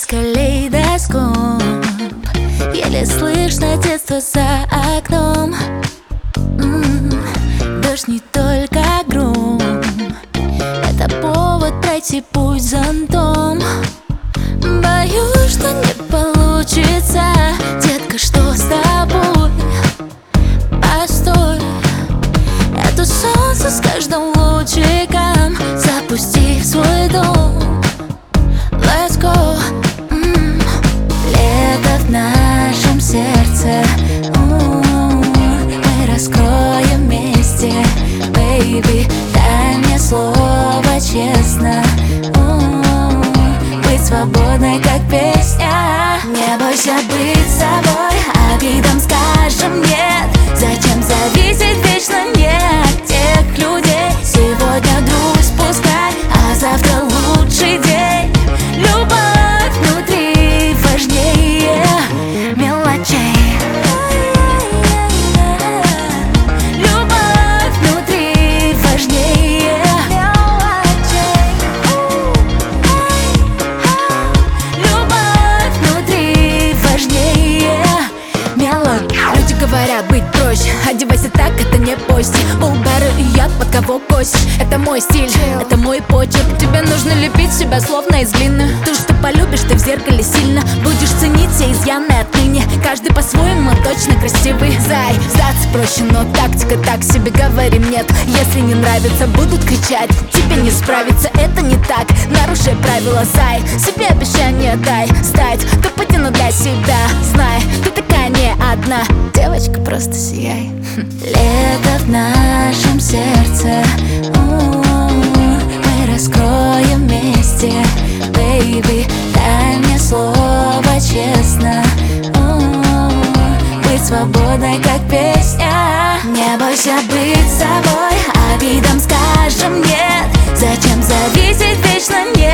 калейдоскоп. Еле слышно детство за окном. Дождь не только гром, это повод пройти путь зонтом. Боюсь, что не получится. Детка, что с тобой? Постой, это солнце с каждым лучиком запусти в свой дом. Let's go. Лето в нашем сердце, мы раскроем вместе. Baby, дай мне слово честно, быть свободной, как песня. Не бойся быть собой, обидам скажем нет. Зачем зависеть вечно не от тех людей? Сегодня грусть пускай, а завтра лучший день. Любовь внутри важнее мелочей. Любовь внутри важнее мелочей. Любовь внутри важнее мелочей. Люди говорят быть проще, одевайся так, это не пость. Улбары и яд, под кого кость. Это мой стиль, это мой почерк. Тебе нужно лепить себя словно из глины. Ты что полюбишь, ты в зеркале сильно будешь ценить все изъяны отныне. Каждый по-своему точно красивый. Зай, сдаться проще, но тактика так себе, говорим нет. Если не нравится, будут кричать, тебе не справиться, это не так. Нарушай правила, зай, себе обещание дай. Стать топ-1 для себя, знай, ты такая не одна. Девочка, просто сияй. Лето в нашем сердце, мы раскроем вместе. Baby, дай мне слово честно, быть свободной, как песня. Не бойся быть собой, обидам скажем нет. Зачем зависеть вечно нет?